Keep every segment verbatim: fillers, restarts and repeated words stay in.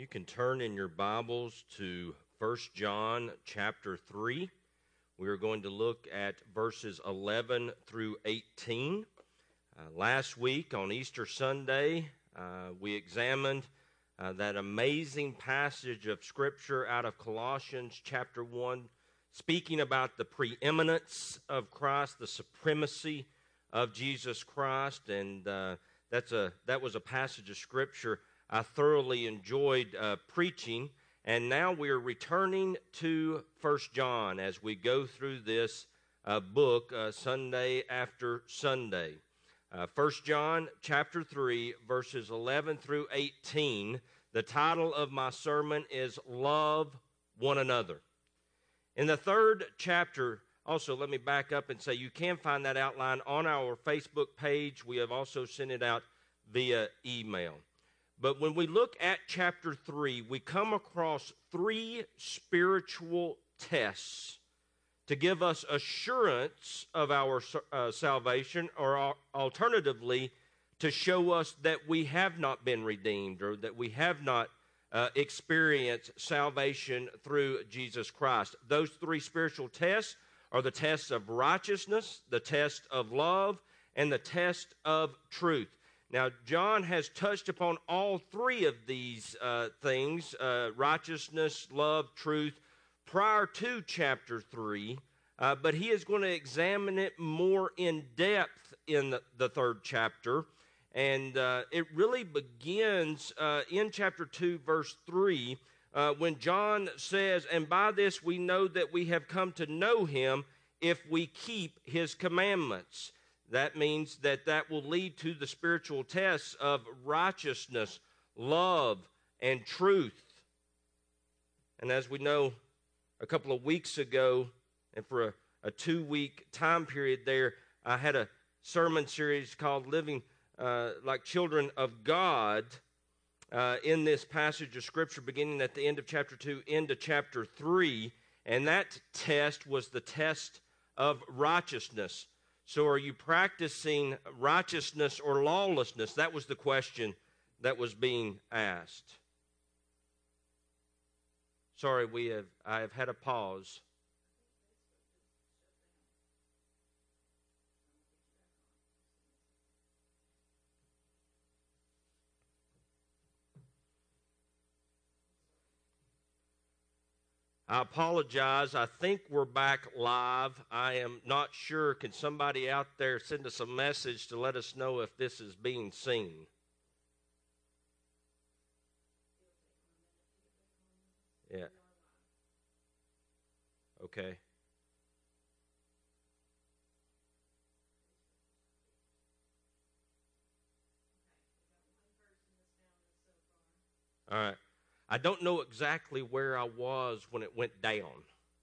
You can turn in your Bibles to First John chapter three. We are going to look at verses eleven through eighteen. Uh, last week on Easter Sunday, uh, we examined uh, that amazing passage of Scripture out of Colossians chapter one, speaking about the preeminence of Christ, the supremacy of Jesus Christ, and uh, that's a that was a passage of Scripture I thoroughly enjoyed uh, preaching, and now we are returning to First John as we go through this uh, book uh, Sunday after Sunday. Uh, First John chapter three, verses eleven through eighteen. The title of my sermon is Love One Another. In the third chapter, also let me back up and say you can find that outline on our Facebook page. We have also sent it out via email. But when we look at chapter three, we come across three spiritual tests to give us assurance of our uh, salvation, or alternatively, to show us that we have not been redeemed or that we have not uh, experienced salvation through Jesus Christ. Those three spiritual tests are the test of righteousness, the test of love, and the test of truth. Now, John has touched upon all three of these uh, things, uh, righteousness, love, truth, prior to chapter three, uh, but he is going to examine it more in depth in the, the third chapter, and uh, it really begins uh, in chapter two, verse three, uh, when John says, "And by this we know that we have come to know him if we keep his commandments." That means that that will lead to the spiritual tests of righteousness, love, and truth. And as we know, a couple of weeks ago, and for a, a two-week time period there, I had a sermon series called Living uh, Like Children of God uh, in this passage of Scripture, beginning at the end of chapter two into chapter three. And that test was the test of righteousness. So are you practicing righteousness or lawlessness? That was the question that was being asked. Sorry, we have I have had a pause. I apologize. I think we're back live. I am not sure. Can somebody out there send us a message to let us know if this is being seen? Yeah. Okay. All right. I don't know exactly where I was when it went down.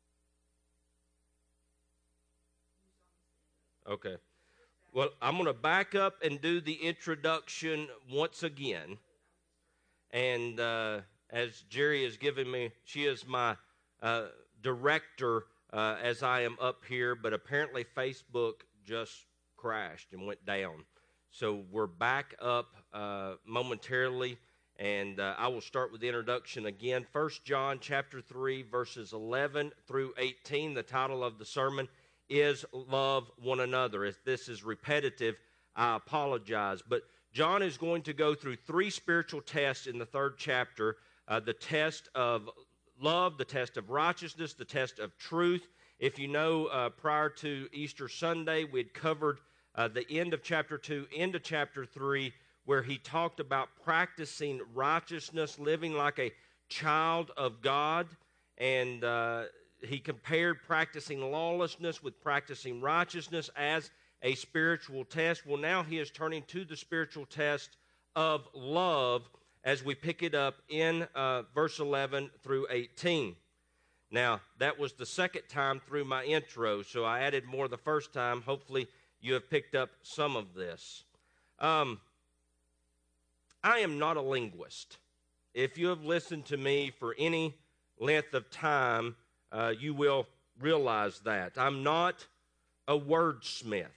Okay. Well, I'm going to back up and do the introduction once again. And uh, as Jerry has given me, she is my uh, director uh, as I am up here, but apparently Facebook just crashed and went down. So we're back up uh, momentarily. And uh, I will start with the introduction again. First John chapter three, verses eleven through eighteen. The title of the sermon is Love One Another. If this is repetitive, I apologize. But John is going to go through three spiritual tests in the third chapter. Uh, the test of love, the test of righteousness, the test of truth. If you know, uh, prior to Easter Sunday, we had covered uh, the end of chapter two into chapter three, where he talked about practicing righteousness, living like a child of God, and uh, he compared practicing lawlessness with practicing righteousness as a spiritual test. Well, now he is turning to the spiritual test of love as we pick it up in uh, verse eleven through eighteen. Now, that was the second time through my intro, so I added more the first time. Hopefully, you have picked up some of this. Um... I am not a linguist. If you have listened to me for any length of time, uh, you will realize that. I'm not a wordsmith.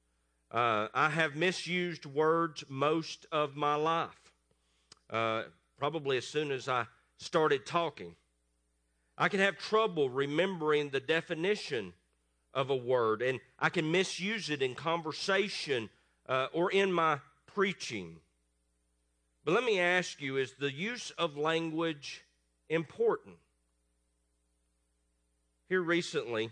Uh, I have misused words most of my life. Uh, probably as soon as I started talking. I can have trouble remembering the definition of a word, and I can misuse it in conversation uh, or in my preaching. But let me ask you, is the use of language important? Here recently,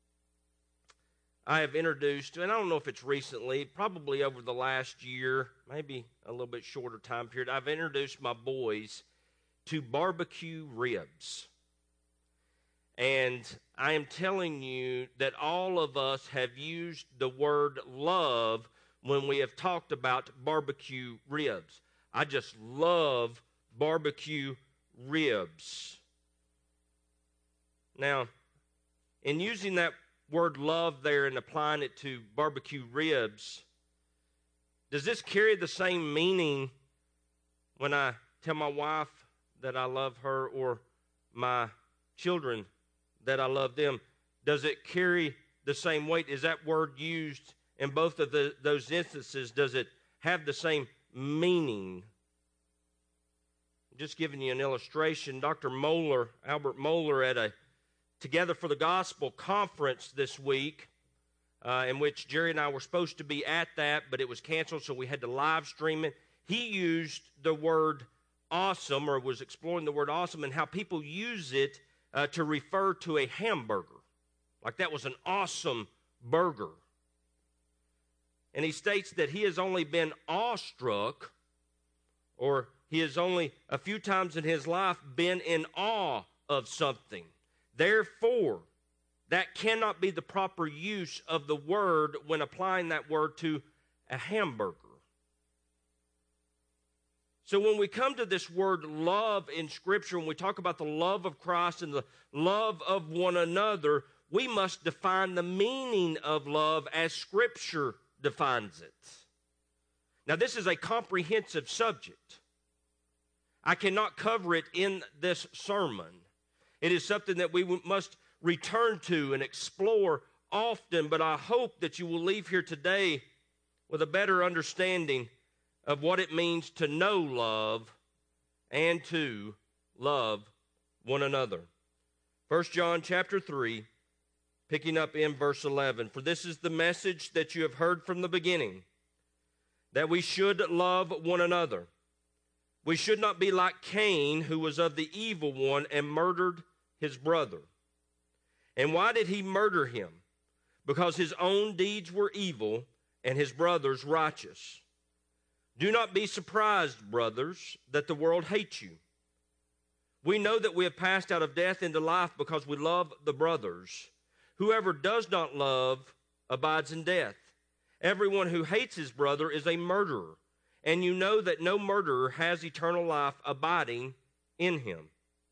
I have introduced, and I don't know if it's recently, probably over the last year, maybe a little bit shorter time period, I've introduced my boys to barbecue ribs. And I am telling you that all of us have used the word love when we have talked about barbecue ribs. I just love barbecue ribs. Now, in using that word love there and applying it to barbecue ribs, does this carry the same meaning when I tell my wife that I love her or my children that I love them? Does it carry the same weight? Is that word used in both of the, those instances? Does it have the same meaning? Just giving you an illustration, Doctor Mohler, Albert Mohler, at a Together for the Gospel conference this week, uh, in which Jerry and I were supposed to be at that, but it was canceled, so we had to live stream it. He used the word awesome, or was exploring the word awesome, and how people use it uh, to refer to a hamburger. Like that was an awesome burger. And he states that he has only been awestruck, or he has only a few times in his life been in awe of something. Therefore, that cannot be the proper use of the word when applying that word to a hamburger. So when we come to this word love in Scripture, when we talk about the love of Christ and the love of one another, we must define the meaning of love as Scripture defines it. Now, this is a comprehensive subject. I cannot cover it in this sermon. It is something that we must return to and explore often, but I hope that you will leave here today with a better understanding of what it means to know love and to love one another. First John chapter three, picking up in verse eleven. For this is the message that you have heard from the beginning, that we should love one another. We should not be like Cain, who was of the evil one and murdered his brother. And why did he murder him? Because his own deeds were evil and his brother's righteous. Do not be surprised, brothers, that the world hates you. We know that we have passed out of death into life because we love the brothers. Whoever does not love abides in death. Everyone who hates his brother is a murderer, and you know that no murderer has eternal life abiding in him.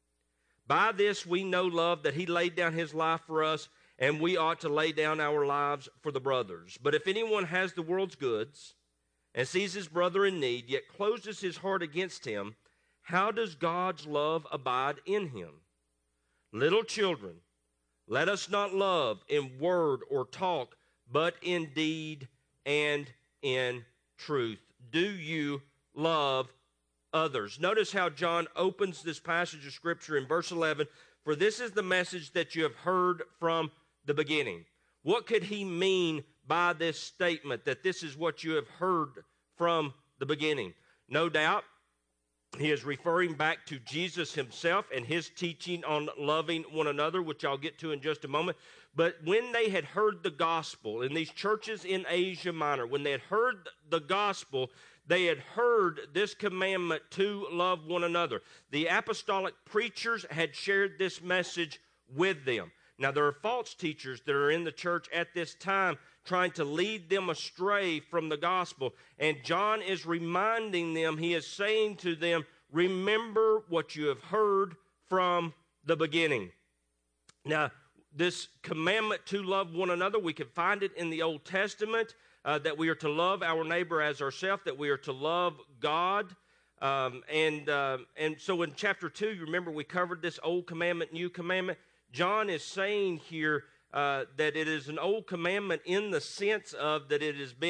By this we know love, that he laid down his life for us, and we ought to lay down our lives for the brothers. But if anyone has the world's goods and sees his brother in need, yet closes his heart against him, how does God's love abide in him? Little children, let us not love in word or talk, but in deed and in truth. Do you love others? Notice how John opens this passage of Scripture in verse eleven. For this is the message that you have heard from the beginning. What could he mean by this statement, that this is what you have heard from the beginning? No doubt, he is referring back to Jesus himself and his teaching on loving one another, which I'll get to in just a moment. But when they had heard the gospel, in these churches in Asia Minor, when they had heard the gospel, they had heard this commandment to love one another. The apostolic preachers had shared this message with them. Now, there are false teachers that are in the church at this time trying to lead them astray from the gospel. And John is reminding them, he is saying to them, remember what you have heard from the beginning. Now, this commandment to love one another, we can find it in the Old Testament, uh, that we are to love our neighbor as ourselves, that we are to love God. Um, and, uh, and so in chapter two, you remember we covered this old commandment, new commandment. John is saying here uh, that it is an old commandment in the sense of that it has been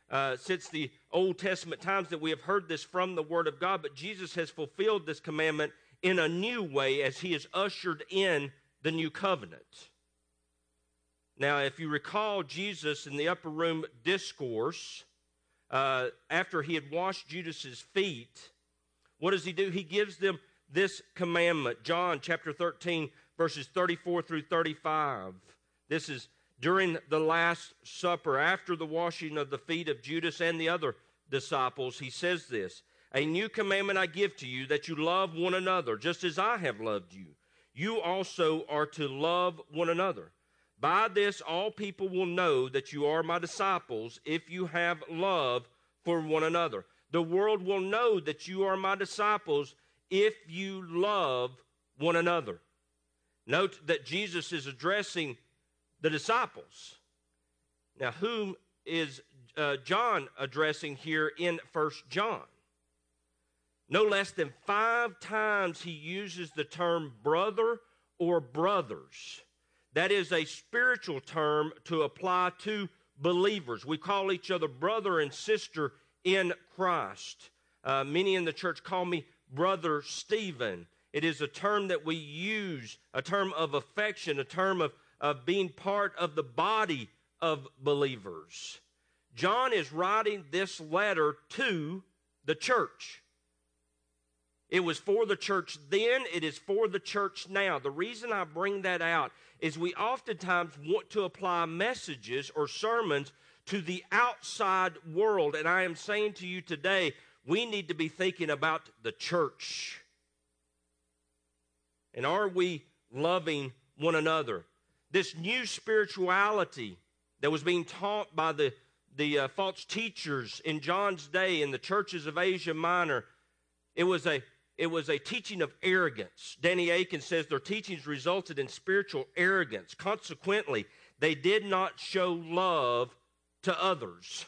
uh, since the Old Testament times that we have heard this from the Word of God, but Jesus has fulfilled this commandment in a new way as he has ushered in the new covenant. Now, if you recall Jesus in the upper room discourse, uh, after he had washed Judas's feet, what does he do? He gives them this commandment. John chapter thirteen, verses thirty-four through thirty-five. This is during the Last Supper, after the washing of the feet of Judas and the other disciples. He says this, "A new commandment I give to you, that you love one another, just as I have loved you. You also are to love one another. By this all people will know that you are my disciples, if you have love for one another. The world will know that you are my disciples if you love one another." Note that Jesus is addressing the disciples. Now, whom is uh, John addressing here in First John? No less than five times he uses the term brother or brothers. That is a spiritual term to apply to believers. We call each other brother and sister in Christ. Uh, many in the church call me Brother Stephen. It is a term that we use, a term of affection, a term of, of being part of the body of believers. John is writing this letter to the church. It was for the church then, it is for the church now. The reason I bring that out is we oftentimes want to apply messages or sermons to the outside world. And I am saying to you today, we need to be thinking about the church. And are we loving one another? This new spirituality that was being taught by the, the uh, false teachers in John's day in the churches of Asia Minor, it was a It was a teaching of arrogance. Danny Akin says their teachings resulted in spiritual arrogance. Consequently, they did not show love to others.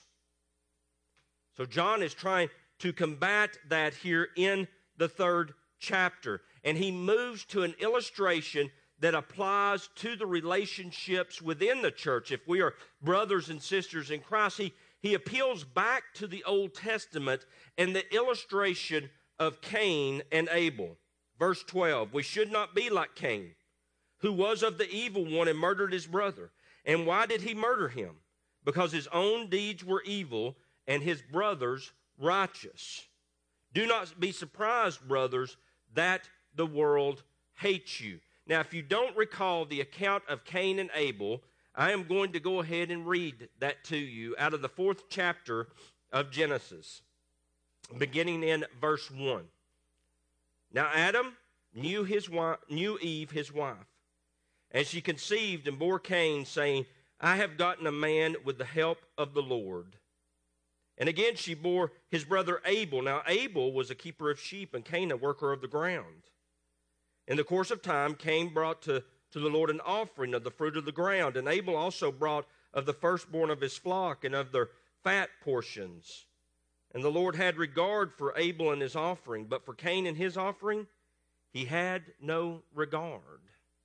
So John is trying to combat that here in the third chapter. And he moves to an illustration that applies to the relationships within the church. If we are brothers and sisters in Christ, he, he appeals back to the Old Testament and the illustration of Cain and Abel. Verse twelve, "We should not be like Cain, who was of the evil one and murdered his brother. And why did he murder him? Because his own deeds were evil and his brother's righteous. Do not be surprised, brothers, that the world hates you." Now, if you don't recall the account of Cain and Abel, I am going to go ahead and read that to you out of the fourth chapter of Genesis, beginning in verse one. "Now Adam knew his wife, knew Eve his wife, and she conceived and bore Cain, saying, I have gotten a man with the help of the Lord. And again she bore his brother Abel. Now Abel was a keeper of sheep, and Cain a worker of the ground. In the course of time, Cain brought to, to the Lord an offering of the fruit of the ground, and Abel also brought of the firstborn of his flock and of their fat portions. And the Lord had regard for Abel and his offering, but for Cain and his offering, he had no regard.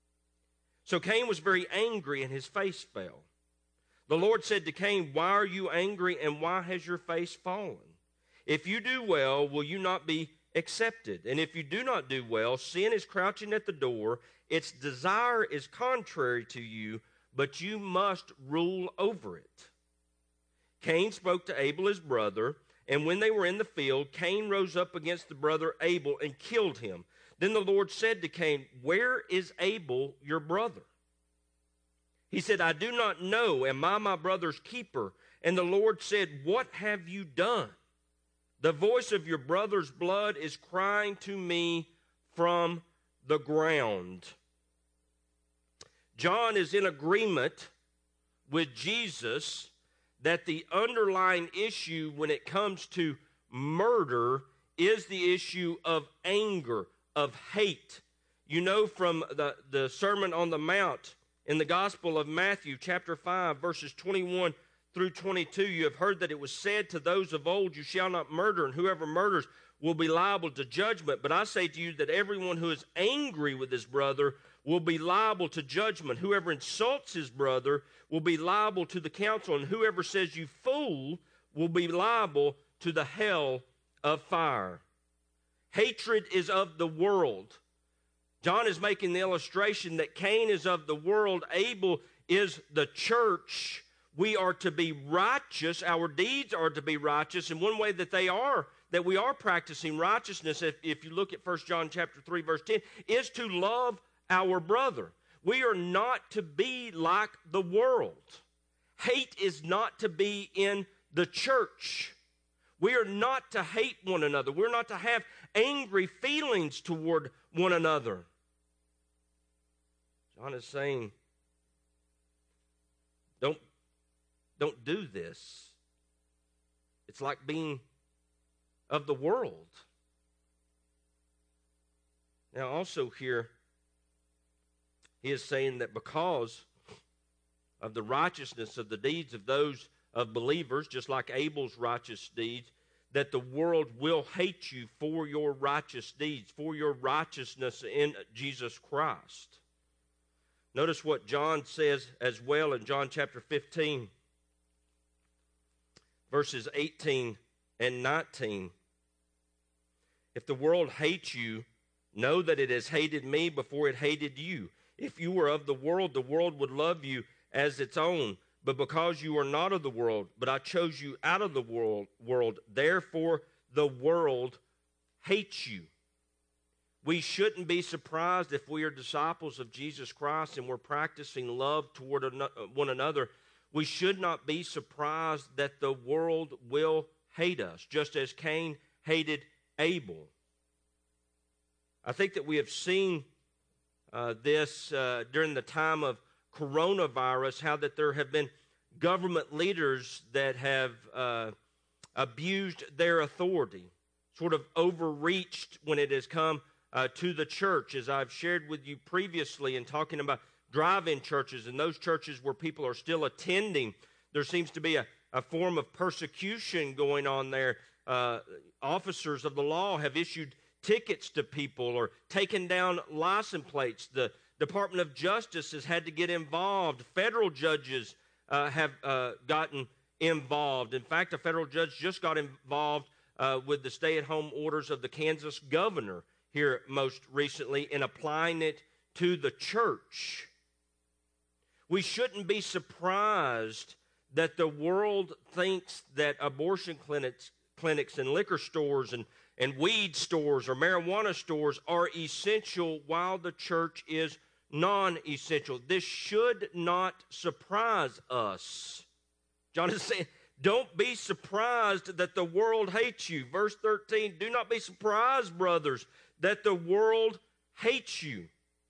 So Cain was very angry, and his face fell. The Lord said to Cain, Why are you angry, and why has your face fallen? If you do well, will you not be accepted? And if you do not do well, sin is crouching at the door. Its desire is contrary to you, but you must rule over it. Cain spoke to Abel his brother, and when they were in the field, Cain rose up against the brother Abel and killed him. Then the Lord said to Cain, Where is Abel your brother? He said, I do not know. Am I my brother's keeper? And the Lord said, What have you done? The voice of your brother's blood is crying to me from the ground. John is in agreement with Jesus that the underlying issue when it comes to murder is the issue of anger, of hate. You know from the, the Sermon on the Mount in the Gospel of Matthew, chapter five, verses twenty-one through twenty-two, you have heard that it was said to those of old, You shall not murder, and whoever murders will be liable to judgment. But I say to you that everyone who is angry with his brother will be liable to judgment. Whoever insults his brother will be liable to the council, and whoever says, You fool, will be liable to the hell of fire. Hatred is of the world. John is making the illustration that Cain is of the world, Abel is the church. We are to be righteous. Our deeds are to be righteous. And one way that they are, that we are practicing righteousness, if, if you look at First John chapter three, verse ten, is to love our brother. We are not to be like the world. Hate is not to be in the church. We are not to hate one another. We're not to have angry feelings toward one another. John is saying, don't, don't do this. It's like being of the world. Now also here, he is saying that because of the righteousness of the deeds of those of believers, just like Abel's righteous deeds, that the world will hate you for your righteous deeds, for your righteousness in Jesus Christ. Notice what John says as well in John chapter fifteen, verses eighteen and nineteen. If the world hates you, know that it has hated me before it hated you. If you were of the world, the world would love you as its own. But because you are not of the world, but I chose you out of the world, world, therefore the world hates you. We shouldn't be surprised if we are disciples of Jesus Christ and we're practicing love toward one another. We should not be surprised that the world will hate us, just as Cain hated Abel. I think that we have seen uh, this uh, during the time of coronavirus, how that there have been government leaders that have uh, abused their authority, sort of overreached when it has come uh, to the church, as I've shared with you previously in talking about drive-in churches and those churches where people are still attending. There seems to be a, a form of persecution going on there. Uh, officers of the law have issued tickets to people or taken down license plates. The Department of Justice has had to get involved. Federal judges uh, have uh, gotten involved. In fact, a federal judge just got involved uh, with the stay-at-home orders of the Kansas governor here most recently in applying it to the church. We shouldn't be surprised that the world thinks that abortion clinics, clinics and liquor stores and, and weed stores or marijuana stores are essential while the church is non-essential. This should not surprise us. John is saying, don't be surprised that the world hates you. Verse thirteen, do not be surprised, brothers, that the world hates you.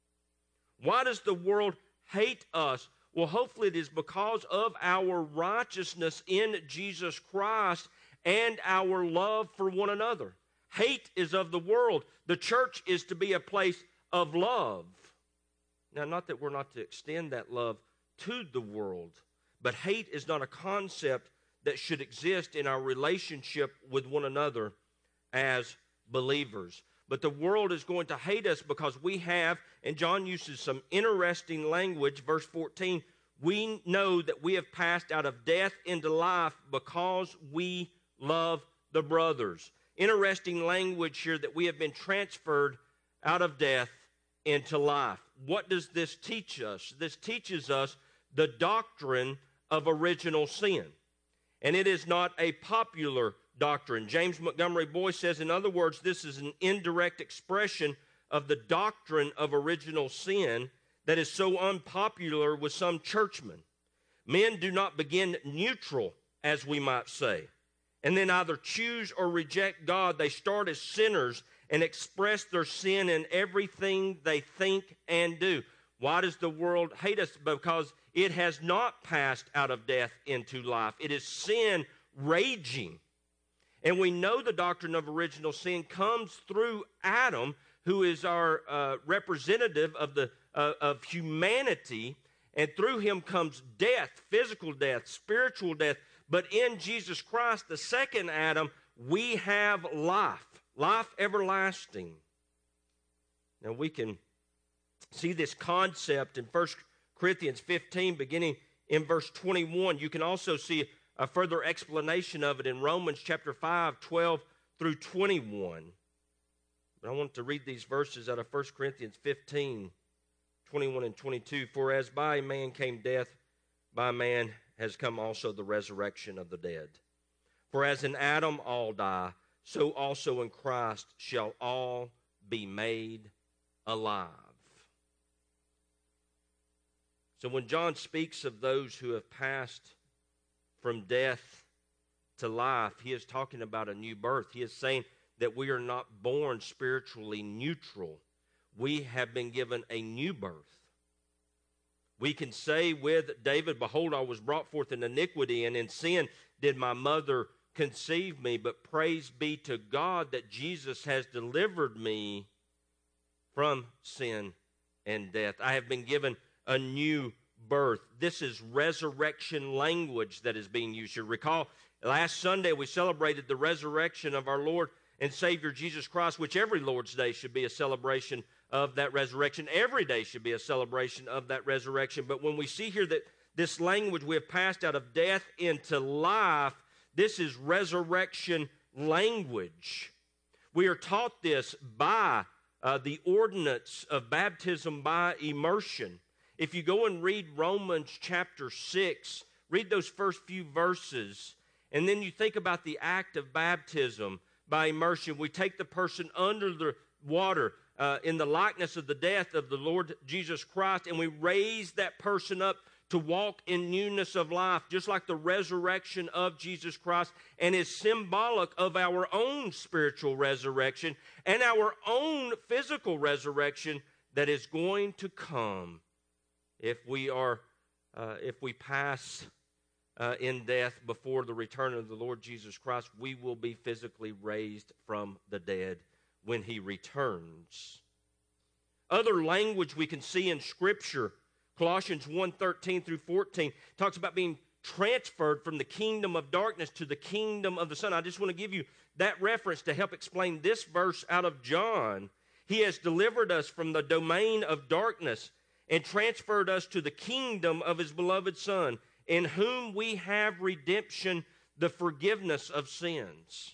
Why does the world hate us? Well, hopefully it is because of our righteousness in Jesus Christ and our love for one another. Hate is of the world. The church is to be a place of love. Now, not that we're not to extend that love to the world, but hate is not a concept that should exist in our relationship with one another as believers. But the world is going to hate us because we have, and John uses some interesting language, verse fourteen, we know that we have passed out of death into life because we love the brothers. Interesting language here that we have been transferred out of death into life. What does this teach us? This teaches us the doctrine of original sin. And it is not a popular doctrine. James Montgomery Boyce says, in other words, this is an indirect expression of the doctrine of original sin that is so unpopular with some churchmen. Men do not begin neutral, as we might say, and then either choose or reject God. They start as sinners and express their sin in everything they think and do. Why does the world hate us? Because it has not passed out of death into life. It is sin raging. And we know the doctrine of original sin comes through Adam, who is our uh, representative of the uh, of humanity, and through him comes death, physical death, spiritual death. But in Jesus Christ, the second Adam, we have life, life everlasting. Now we can see this concept in First Corinthians fifteen, beginning in verse twenty-one. You can also see a further explanation of it in Romans chapter five, twelve through twenty-one. But I want to read these verses out of First Corinthians fifteen, twenty-one and twenty-two. For as by a man came death, by man has come also the resurrection of the dead. For as in Adam all die, so also in Christ shall all be made alive. So when John speaks of those who have passed from death to life, he is talking about a new birth. He is saying that we are not born spiritually neutral. We have been given a new birth. We can say with David, behold, I was brought forth in iniquity, and in sin did my mother conceive me. But praise be to God that Jesus has delivered me from sin and death. I have been given a new birth. This is resurrection language that is being used here. Recall, last Sunday we celebrated the resurrection of our Lord and Savior Jesus Christ, which every Lord's Day should be a celebration of that resurrection. Every day should be a celebration of that resurrection. But when we see here that this language, we have passed out of death into life, this is resurrection language. We are taught this by uh, the ordinance of baptism by immersion. If you go and read Romans chapter six, read those first few verses, and then you think about the act of baptism by immersion. We take the person under the water uh, in the likeness of the death of the Lord Jesus Christ, and we raise that person up to walk in newness of life, just like the resurrection of Jesus Christ, and is symbolic of our own spiritual resurrection and our own physical resurrection that is going to come. If we are, uh, if we pass uh, in death before the return of the Lord Jesus Christ, we will be physically raised from the dead when He returns. Other language we can see in Scripture, Colossians one, thirteen through fourteen, talks about being transferred from the kingdom of darkness to the kingdom of the Son. I just want to give you that reference to help explain this verse out of John. He has delivered us from the domain of darkness and transferred us to the kingdom of His beloved Son, in whom we have redemption, the forgiveness of sins.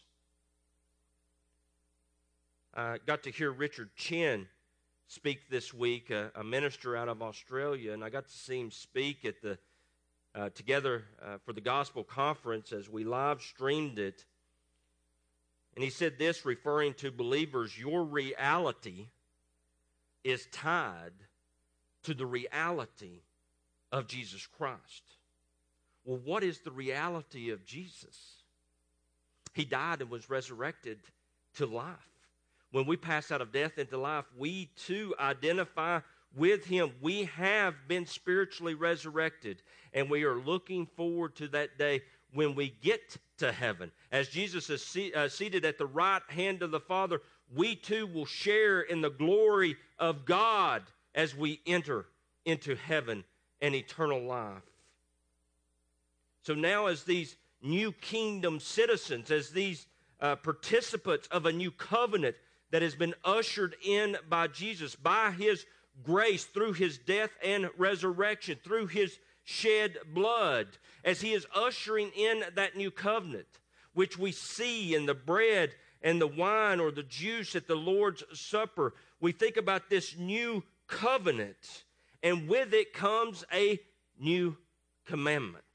I got to hear Richard Chin speak this week, a, a minister out of Australia, and I got to see him speak at the uh, Together uh, for the Gospel Conference as we live streamed it. And he said this, referring to believers: your reality is tied to the reality of Jesus Christ. Well, what is the reality of Jesus? He died and was resurrected to life. When we pass out of death into life, we too identify with Him. We have been spiritually resurrected, and we are looking forward to that day when we get to heaven. As Jesus is se- uh, seated at the right hand of the Father, we too will share in the glory of God as we enter into heaven and eternal life. So now, as these new kingdom citizens, as these uh, participants of a new covenant that has been ushered in by Jesus, by His grace, through His death and resurrection, through His shed blood, as He is ushering in that new covenant, which we see in the bread and the wine or the juice at the Lord's Supper, we think about this new covenant, and with it comes a new commandment.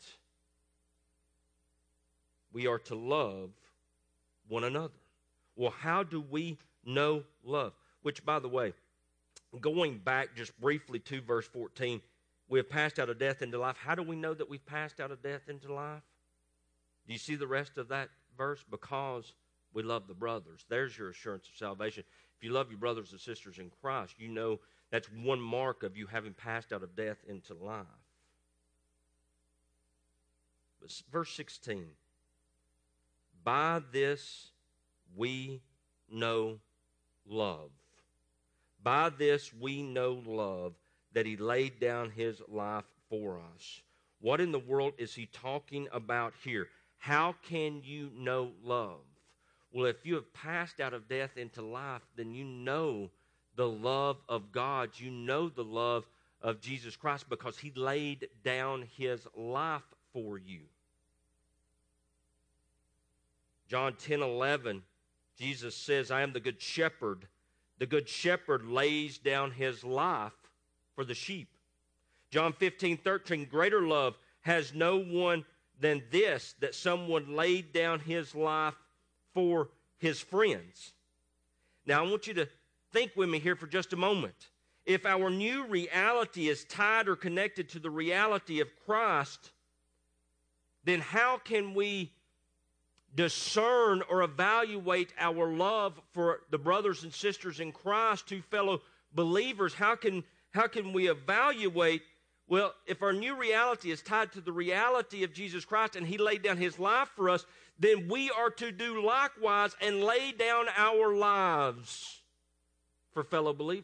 We are to love one another. Well, how do we know love? Which, by the way, going back just briefly to verse fourteen, we have passed out of death into life. How do we know that we've passed out of death into life? Do you see the rest of that verse? Because we love the brothers. There's your assurance of salvation. If you love your brothers and sisters in Christ, you know that's one mark of you having passed out of death into life. But verse sixteen, by this we know love. By this we know love, that He laid down His life for us. What in the world is he talking about here? How can you know love? Well, if you have passed out of death into life, then you know the love of God. You know the love of Jesus Christ because He laid down His life for you. John ten eleven, Jesus says, I am the good shepherd. The good shepherd lays down his life for the sheep. John fifteen thirteen, greater love has no one than this, that someone laid down his life for his friends. Now, I want you to think with me here for just a moment. If our new reality is tied or connected to the reality of Christ, then how can we discern or evaluate our love for the brothers and sisters in Christ, to fellow believers? How can, how can we evaluate? Well, if our new reality is tied to the reality of Jesus Christ and he laid down his life for us, then we are to do likewise and lay down our lives for fellow believers.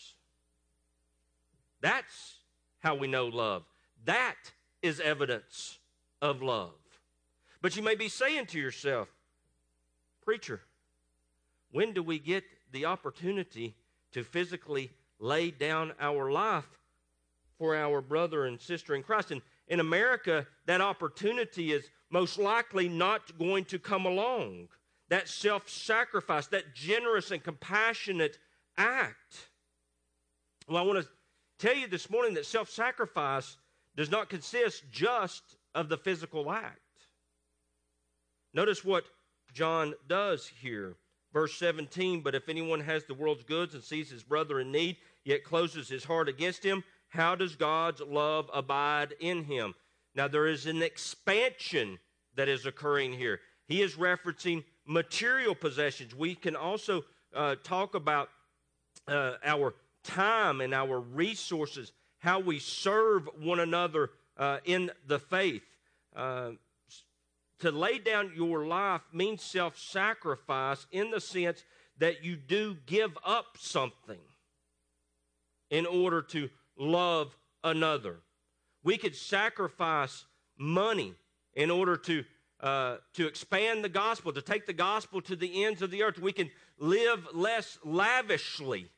That's how we know love. That is evidence of love. But you may be saying to yourself, preacher, when do we get the opportunity to physically lay down our life for our brother and sister in Christ? And in America, that opportunity is most likely not going to come along. That self-sacrifice, that generous and compassionate act. Well, I want to tell you this morning that self-sacrifice does not consist just of the physical act. Notice what John does here. Verse seventeen, but if anyone has the world's goods and sees his brother in need, yet closes his heart against him, how does God's love abide in him? Now, there is an expansion that is occurring here. He is referencing material possessions. We can also uh, talk about uh, our time and our resources, how we serve one another uh, in the faith. Uh, to lay down your life means self-sacrifice in the sense that you do give up something in order to love another. We could sacrifice money in order to uh, to expand the gospel, to take the gospel to the ends of the earth. We can live less lavishly.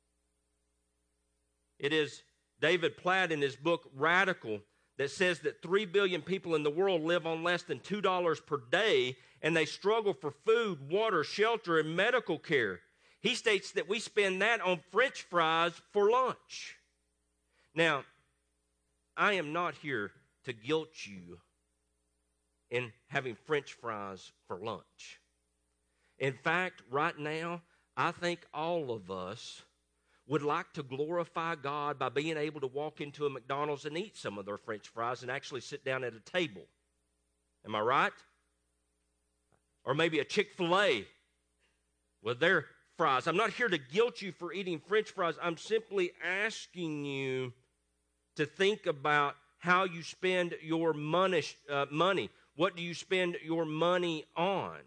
It is David Platt in his book Radical that says that three billion people in the world live on less than two dollars per day, and they struggle for food, water, shelter, and medical care. He states that we spend that on French fries for lunch. Now, I am not here to guilt you in having French fries for lunch. In fact, right now, I think all of us would like to glorify God by being able to walk into a McDonald's and eat some of their French fries and actually sit down at a table. Am I right? Or maybe a Chick-fil-A with their fries. I'm not here to guilt you for eating French fries. I'm simply asking you to think about how you spend your money. Uh, money. What do you spend your money on?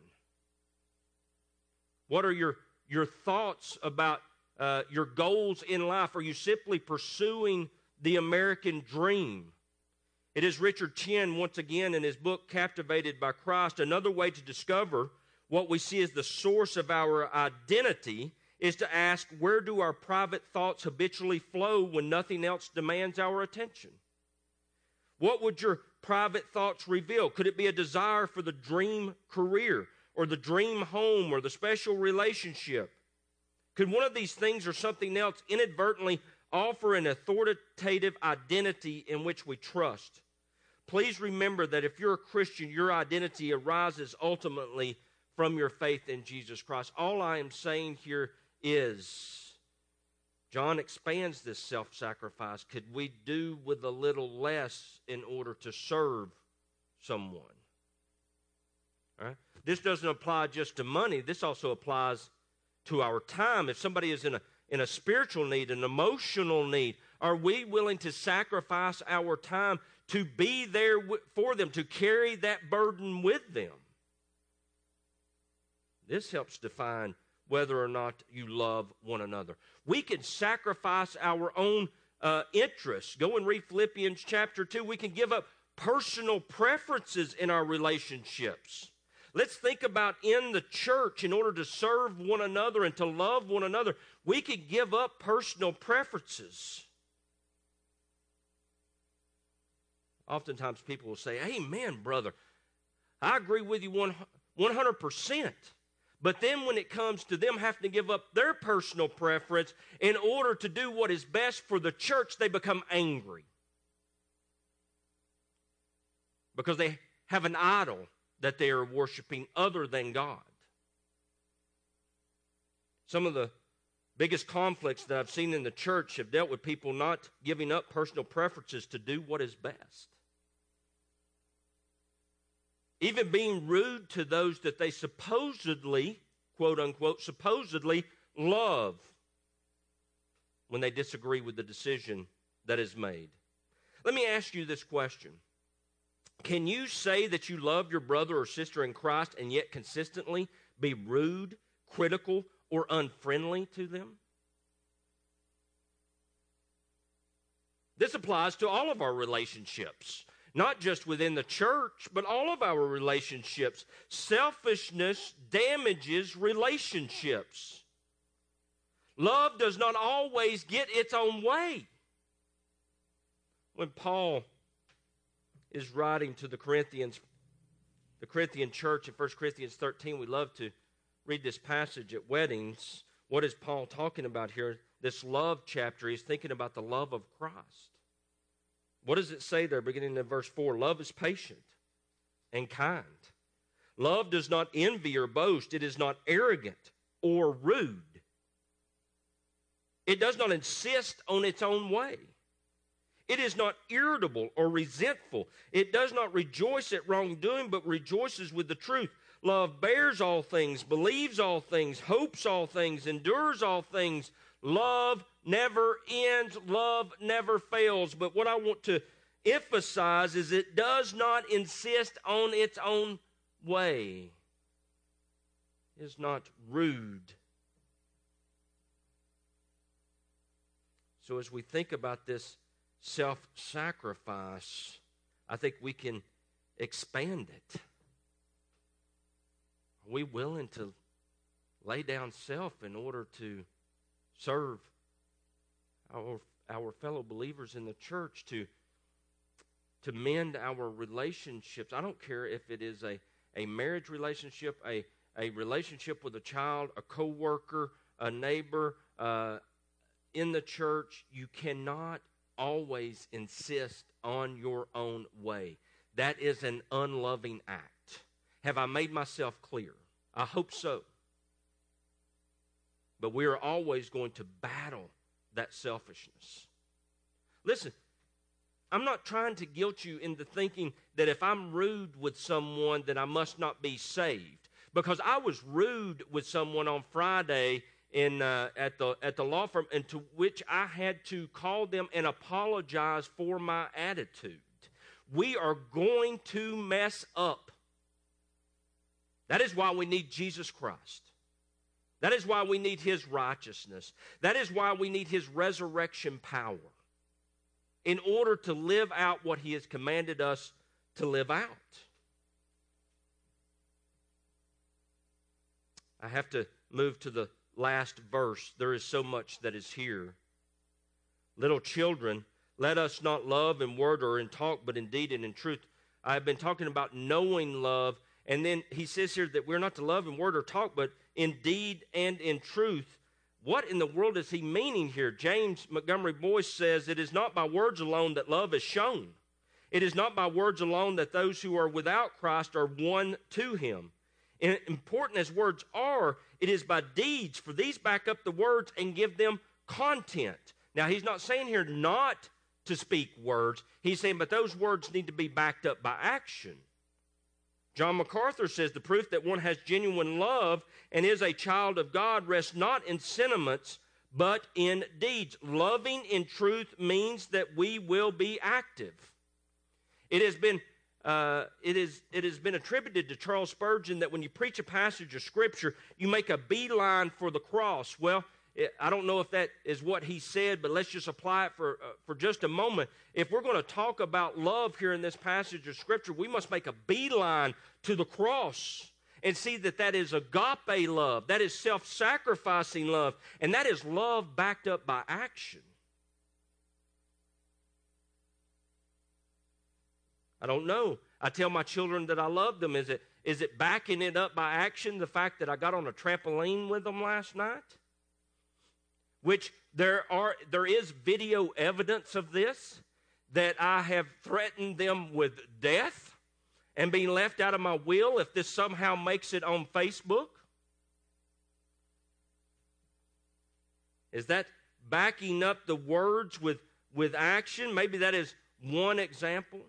What are your, your thoughts about Uh, your goals in life? Are you simply pursuing the American dream? It is Richard Chin, once again, in his book, Captivated by Christ. Another way to discover what we see as the source of our identity is to ask, where do our private thoughts habitually flow when nothing else demands our attention? What would your private thoughts reveal? Could it be a desire for the dream career, or the dream home, or the special relationship? Could one of these things or something else inadvertently offer an authoritative identity in which we trust? Please remember that if you're a Christian, your identity arises ultimately from your faith in Jesus Christ. All I am saying here is, John expands this self-sacrifice. Could we do with a little less in order to serve someone? All right? This doesn't apply just to money. This also applies to our time. If somebody is in a, in a spiritual need, an emotional need, are we willing to sacrifice our time to be there w- for them, to carry that burden with them? This helps define whether or not you love one another. We can sacrifice our own uh, interests. Go and read Philippians chapter two. We can give up personal preferences in our relationships. Let's think about in the church, in order to serve one another and to love one another, we could give up personal preferences. Oftentimes people will say, amen, brother. I agree with you one one hundred percent. But then when it comes to them having to give up their personal preference in order to do what is best for the church, they become angry. Because they have an idol that they are worshiping other than God. Some of the biggest conflicts that I've seen in the church have dealt with people not giving up personal preferences to do what is best. Even being rude to those that they supposedly, quote unquote, supposedly love when they disagree with the decision that is made. Let me ask you this question. Can you say that you love your brother or sister in Christ and yet consistently be rude, critical, or unfriendly to them? This applies to all of our relationships. Not just within the church, but all of our relationships. Selfishness damages relationships. Love does not always get its own way. When Paul is writing to the Corinthians, the Corinthian church in First Corinthians thirteen, we love to read this passage at weddings. What is Paul talking about here? This love chapter, he's thinking about the love of Christ. What does it say there beginning in verse four? Love is patient and kind. Love does not envy or boast. It is not arrogant or rude. It does not insist on its own way. It is not irritable or resentful. It does not rejoice at wrongdoing, but rejoices with the truth. Love bears all things, believes all things, hopes all things, endures all things. Love never ends. Love never fails. But what I want to emphasize is it does not insist on its own way. It is not rude. So as we think about this self-sacrifice, I think we can expand it. Are we willing to lay down self in order to serve our, our fellow believers in the church, to, to mend our relationships? I don't care if it is a, a marriage relationship, a, a relationship with a child, a coworker, a neighbor, uh, in the church. You cannot always insist on your own way. That is an unloving act. Have I made myself clear? I hope so. But we are always going to battle that selfishness. Listen, I'm not trying to guilt you into thinking that if I'm rude with someone that I must not be saved. Because I was rude with someone on Friday in uh, at the at the law firm, and to which I had to call them and apologize for my attitude. We are going to mess up. That is why we need Jesus Christ. That is why we need His righteousness. That is why we need His resurrection power in order to live out what He has commanded us to live out. I have to move to the last verse. There is so much that is here. Little children, let us not love in word or in talk, but in deed and in truth. I've been talking about knowing love, and then he says here that we're not to love in word or talk, but in deed and in truth. What in the world is he meaning here? James Montgomery Boyce says, it is not by words alone that love is shown. It is not by words alone that those who are without Christ are won to Him. And important as words are, it is by deeds, for these back up the words and give them content. Now, he's not saying here not to speak words. He's saying, but those words need to be backed up by action. John MacArthur says, the proof that one has genuine love and is a child of God rests not in sentiments, but in deeds. Loving in truth means that we will be active. It has been Uh, it is, it has been attributed to Charles Spurgeon that when you preach a passage of Scripture, you make a beeline for the cross. Well, it, I don't know if that is what he said, but let's just apply it for, uh, for just a moment. If we're going to talk about love here in this passage of Scripture, we must make a beeline to the cross and see that that is agape love. That is self-sacrificing love. And that is love backed up by action. I don't know. I tell my children that I love them. Is it, Is it backing it up by action, the fact that I got on a trampoline with them last night? Which there are, there is video evidence of this, that I have threatened them with death and being left out of my will if this somehow makes it on Facebook. Is that backing up the words with, with action? Maybe that is one example.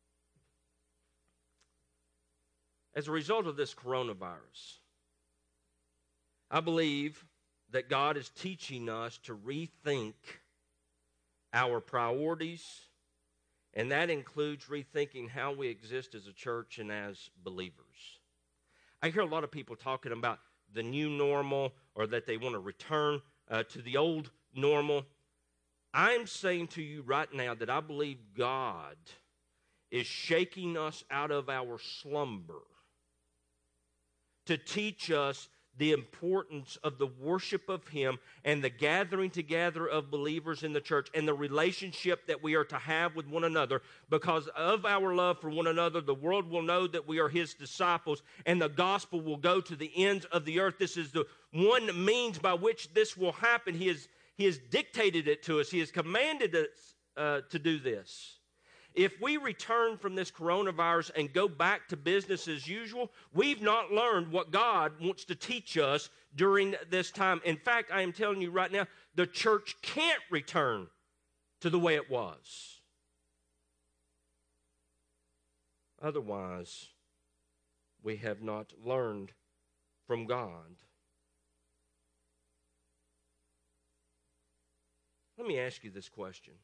As a result of this coronavirus, I believe that God is teaching us to rethink our priorities, and that includes rethinking how we exist as a church and as believers. I hear a lot of people talking about the new normal, or that they want to return uh, to the old normal. I'm saying to you right now that I believe God is shaking us out of our slumber to teach us the importance of the worship of Him and the gathering together of believers in the church and the relationship that we are to have with one another. Because of our love for one another, the world will know that we are His disciples, and the gospel will go to the ends of the earth. This is the one means by which this will happen. He has, he has dictated it to us. He has commanded us uh, to do this. If we return from this coronavirus and go back to business as usual, we've not learned what God wants to teach us during this time. In fact, I am telling you right now, the church can't return to the way it was. Otherwise, we have not learned from God. Let me ask you this question.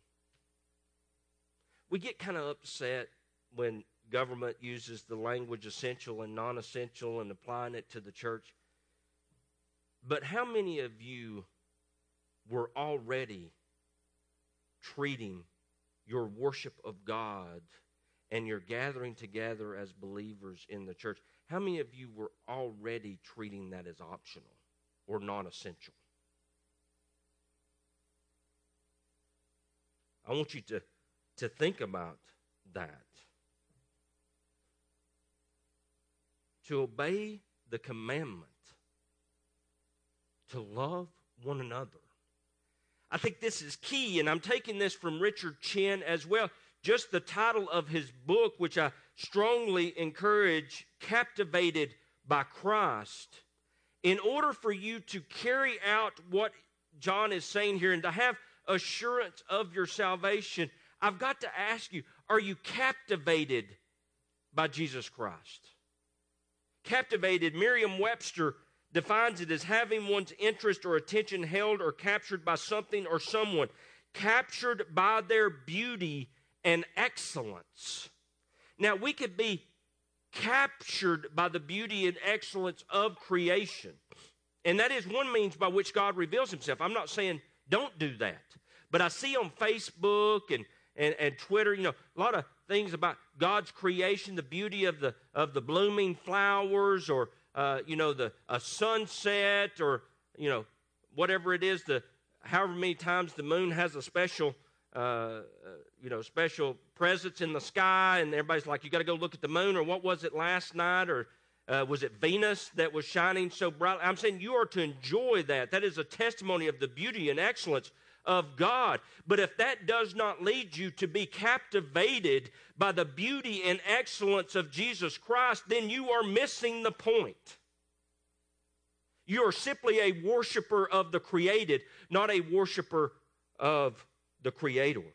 We get kind of upset when government uses the language essential and non-essential and applying it to the church. But how many of you were already treating your worship of God and your gathering together as believers in the church, how many of you were already treating that as optional or non-essential? I want you to to think about that. To obey the commandment, to love one another. I think this is key, and I'm taking this from Richard Chin as well. Just the title of his book, which I strongly encourage, Captivated by Christ. In order for you to carry out what John is saying here and to have assurance of your salvation, I've got to ask you, are you captivated by Jesus Christ? Captivated, Merriam-Webster defines it as having one's interest or attention held or captured by something or someone, captured by their beauty and excellence. Now, we could be captured by the beauty and excellence of creation, and that is one means by which God reveals Himself. I'm not saying don't do that, but I see on Facebook and And, and Twitter, you know, a lot of things about God's creation, the beauty of the of the blooming flowers, or uh, you know, the a sunset, or you know, whatever it is. The however many times the moon has a special, uh, uh, you know, special presence in the sky, and everybody's like, you got to go look at the moon, or what was it last night, or uh, was it Venus that was shining so brightly? I'm saying you are to enjoy that. That is a testimony of the beauty and excellence of God. But if that does not lead you to be captivated by the beauty and excellence of Jesus Christ, then you are missing the point. You are simply a worshiper of the created, not a worshiper of the Creator.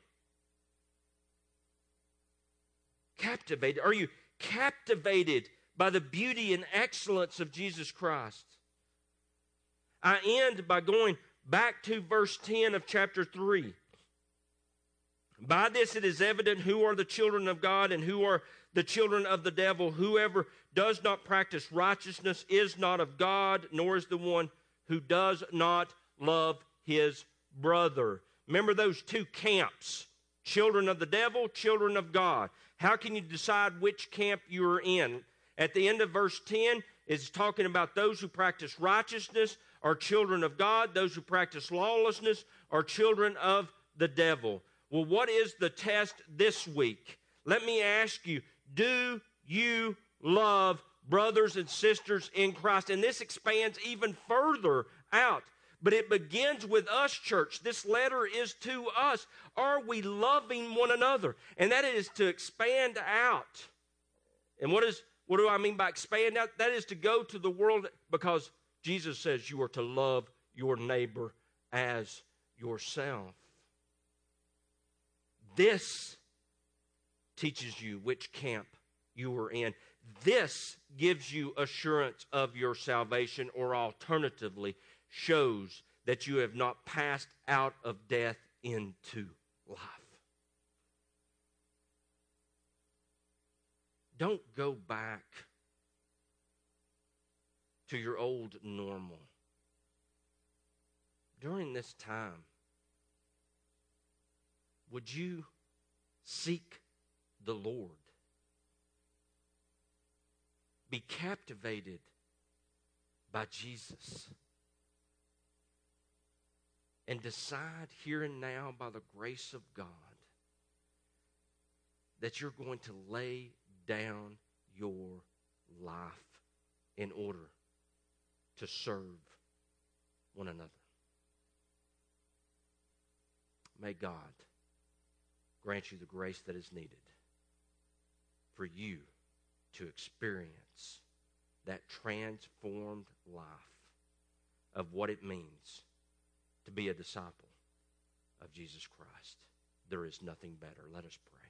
Captivated. Are you captivated by the beauty and excellence of Jesus Christ? I end by going back to verse ten of chapter three. By this it is evident who are the children of God and who are the children of the devil. Whoever does not practice righteousness is not of God, nor is the one who does not love his brother. Remember those two camps, children of the devil, children of God. How can you decide which camp you're in? At the end of verse ten, it's talking about those who practice righteousness are children of God. Those who practice lawlessness are children of the devil. Well, what is the test this week? Let me ask you, do you love brothers and sisters in Christ. And this expands even further out. But it begins with us, church. This letter is to us. Are we loving one another? And that is to expand out. And what is what do I mean by expand out? That is to go to the world, because Jesus says you are to love your neighbor as yourself. This teaches you which camp you are in. This gives you assurance of your salvation, or alternatively, shows that you have not passed out of death into life. Don't go back to your old normal. During this time, would you seek the Lord? Be captivated by Jesus. And decide here and now, by the grace of God, that you're going to lay down your life in order to serve one another. May God grant you the grace that is needed for you to experience that transformed life of what it means to be a disciple of Jesus Christ. There is nothing better. Let us pray.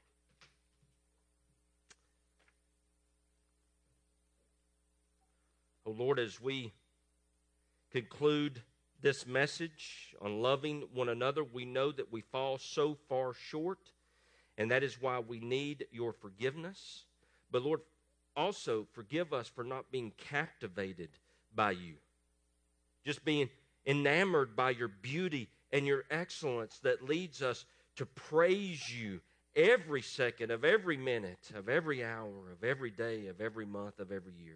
Oh Lord, as we conclude this message on loving one another, we know that we fall so far short, and that is why we need your forgiveness. But Lord, also forgive us for not being captivated by you, just being enamored by your beauty and your excellence that leads us to praise you every second of every minute, of every hour, of every day, of every month, of every year.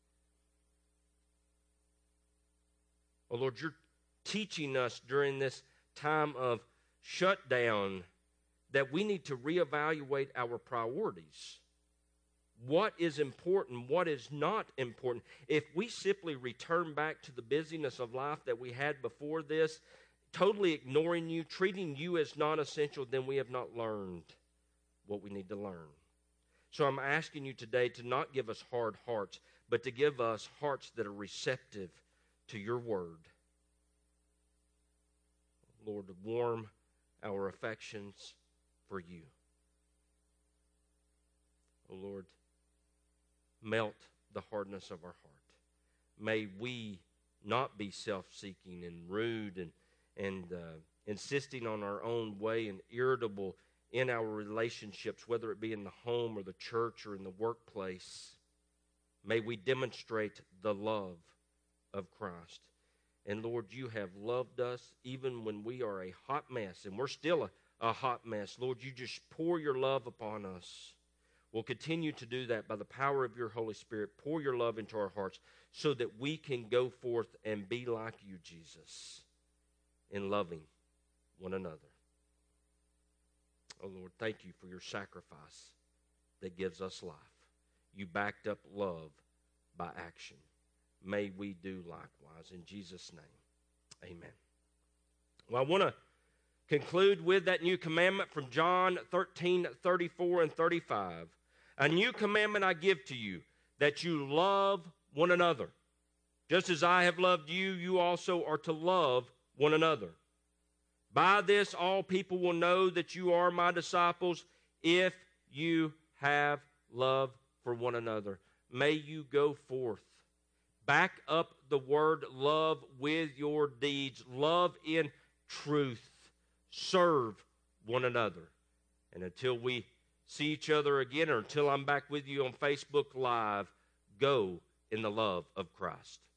Oh Lord, you're teaching us during this time of shutdown that we need to reevaluate our priorities. What is important, what is not important. If we simply return back to the busyness of life that we had before this, totally ignoring you, treating you as non-essential, then we have not learned what we need to learn. So I'm asking you today to not give us hard hearts, but to give us hearts that are receptive to your word. Lord, to warm our affections for you. Oh Lord, melt the hardness of our heart. May we not be self-seeking and rude and, and uh, insisting on our own way and irritable in our relationships, whether it be in the home or the church or in the workplace. May we demonstrate the love of Christ. And Lord, you have loved us even when we are a hot mess, and we're still a, a hot mess. Lord, you just pour your love upon us. We'll continue to do that by the power of your Holy Spirit. Pour your love into our hearts so that we can go forth and be like you, Jesus, in loving one another. Oh, Lord, thank you for your sacrifice that gives us life. You backed up love by action. May we do likewise. In Jesus' name, amen. Well, I want to conclude with that new commandment from John thirteen, thirty-four and thirty-five. A new commandment I give to you, that you love one another. Just as I have loved you, you also are to love one another. By this, all people will know that you are my disciples, if you have love for one another. May you go forth. Back up the word love with your deeds. Love in truth. Serve one another. And until we see each other again, or until I'm back with you on Facebook Live, go in the love of Christ.